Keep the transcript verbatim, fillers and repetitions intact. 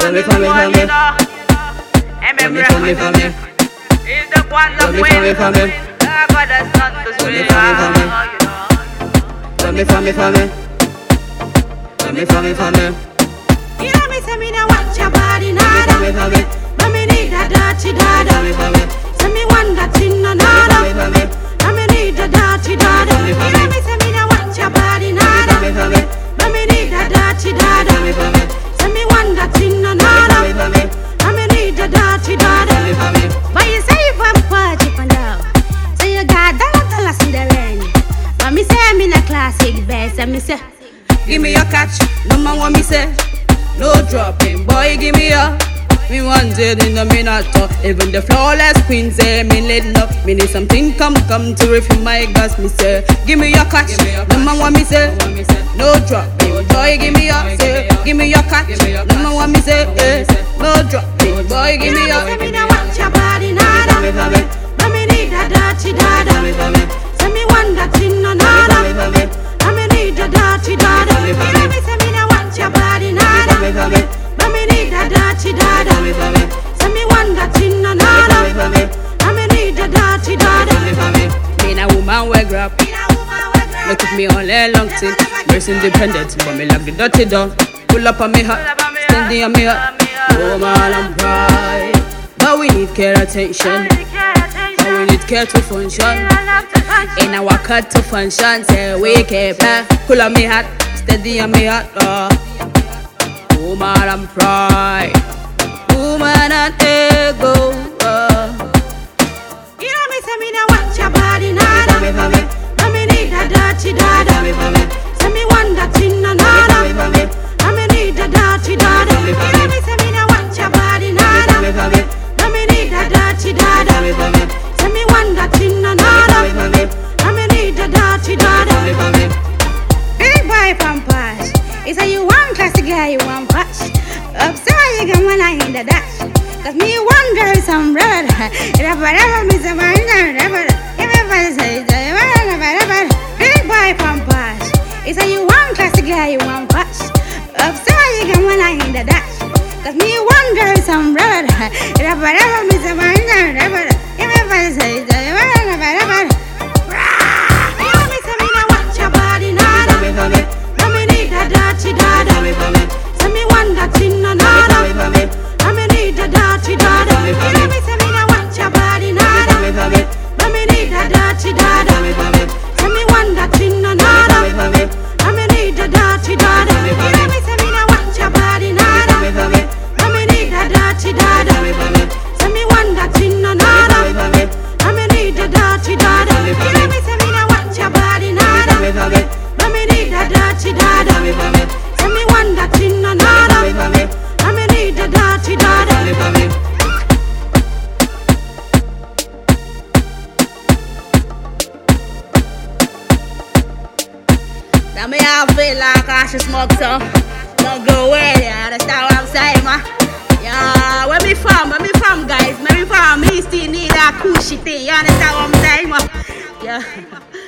for me, for me, for me. For me, for me, for me. He's the one that wins. For me, for me, for me. God has done the sweet. For me, for me, for me. For me, for me, for me. You know me say me no watch your body nada. For me, for me. But me need a dirty dada. For me, for me. Say me want that thing no nada. For me, for me. But me need a dirty dada. You know me say me no watch your body nada. For me, for me. But me need a dirty dada. For me, for me. Say me want that thing no nada. For me, for me. But me need a dirty dada. For me, for me. But you say you want party for now. So you got dollar dollars in the rain. But me say me na classic best. And me say Give me your catch, no man want me say. No dropping, boy, give me your. Me wanted in the minato. Even the flawless queen say me let no. Me need something come come to refill my gas. Me say, give me your catch, no man want me say. No dropping, boy, give me your. Say, give me your catch, no man want me say. Eh. No dropping, boy, give me your. say me no watch your body nada. For me, for me. But me need a dirty dada. For me, for me. Say me want that thing no For me, nada. for me. I me need a dirty dada. For me, for You me. know me say me no watch your body nada. For me, for me. But me need a dirty dada. For me, for me. Say me want that thing no For me, nada. for me. I me need a dirty dada. For me, for me. Me na woman we grab. Me na woman we grab. Look at me on a long thing. Verse independent, but me like the dirty down. Pull up on me hot, standing on me hot. Woman and pride, but we need care attention. But we need care to function. In our cut to function, say we care back. Pull up me hot, steady on me hot. Uh. Woman and pride, woman and ego. Uh. You know me say me no watch your body nada. For me, for me. But me need a dirty dada. For me, for me. Say me want that thing no For me, nada. for me. I me need a dirty dada. For me, You for know me. me say me no watch your body For me, nada. for me. But me need a dirty dada. For me, for me. Say me want that thing no For me, nada. for me. I me need a dirty dada. For me, for me. Big boy pampers. He say you want classic guy, you want patch. Upside you can when I hit the dash. Cause me wonder if some rubber. Rubber, rubber, me some rubber. Everybody say, rubber, rubber. Big boy pampers. He say you want classic guy, you want patch. Upside you can when I hit the dash. Cause me wonder if some rubber. Rubber, rubber, me some rubber. Everybody say, rubber, rubber, rubber. You know me say me no watch your body nada. For me, for me. But me need a dirty dada. For me, for me. Say me want that thing no For me, nada. for me. I me need a dirty dada. For me, for You know me. me say me no watch your body For me, nada. for me. But me need a dirty For dada. me, for me. Say me want that thing no For me, nada. for me. I me need a dirty dada. For me, for You know me say me no watch your body For me, nada. for me. But me need a dirty dada. For me, for me. Say me want that thing no For nada. me, for me. I me need a dirty dada. For me, for You me. know me say me no watch your body nada. For me, for me. But me need a dirty dada. For me, for me. Say me want that thing no For nada. me, for me. I me need a dirty dada. For me, for me. Now me I feel like I should smoke some. Don't go away, yeah, understand what I'm saying, man? Yeah, where me from? Where me from, guys? Where me from? Me still need that cool shit thing, you understand what I'm saying, man? Yeah.